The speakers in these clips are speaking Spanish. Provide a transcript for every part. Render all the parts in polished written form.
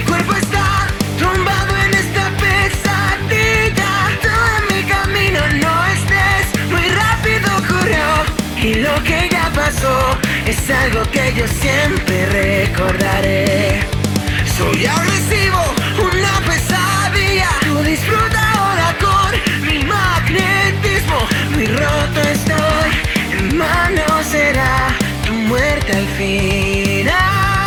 cuerpo está tumbado en esta pesadilla. Tú en mi camino no estés, muy rápido ocurrió. Y lo que ya pasó es algo que yo siempre recordaré. Soy agresivo, una pesadilla. Tú disfruta ahora con mi magnetismo. Muy roto estoy, en mano será tu muerte al final.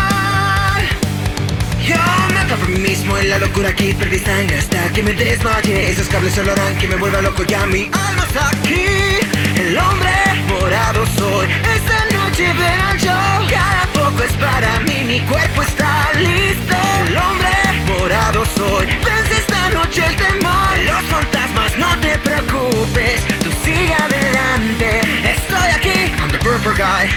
Yo me atrapé a mí mismo en la locura aquí, perdí sangre hasta que me desmayé. Esos cables solo harán que me vuelva loco, ya mi alma está aquí. El hombre morado soy, esta noche verán yo. Cada poco es para mí, mi cuerpo está listo. El hombre morado soy, vence esta noche el temor. Los fantasmas, no te preocupes, tú sigue adelante. Estoy aquí, I'm the purple guy.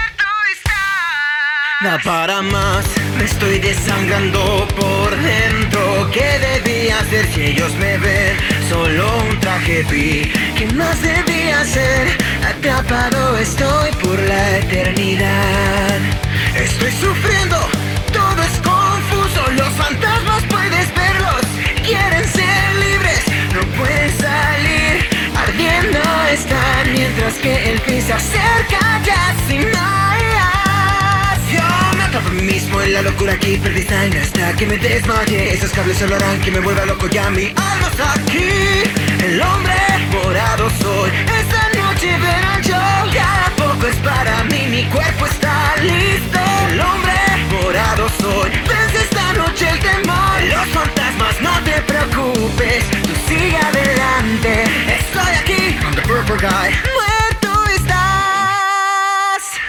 Da para más, me estoy desangrando por dentro. ¿Qué debía hacer si ellos me ven? Solo un traje vi. ¿Qué más debía hacer? Atrapado estoy por la eternidad. Estoy sufriendo, todo es confuso. Los fantasmas puedes verlos, quieren ser libres, no pueden salir. Ardiendo están mientras que el fin se acerca ya sin más. Yo me atrapo a mí mismo en la locura aquí, perdí sangre hasta que me desmayé. Esos cables solo harán que me vuelva loco, ya mi alma está aquí. El hombre morado soy, esta noche verán yo. Cada poco es para mí, mi cuerpo está listo. El hombre morado soy, vence esta noche el temor. Los fantasmas, no te preocupes, tú sigue adelante. Estoy aquí, I'm the purple guy. Muerto estás,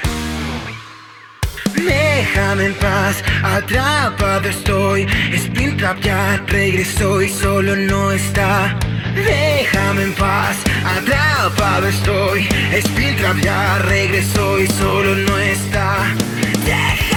déjame en paz, atrapado estoy. Springtrap ya regresó y solo no está. Déjame en paz, atrapado estoy. Springtrap ya regresó y solo no está.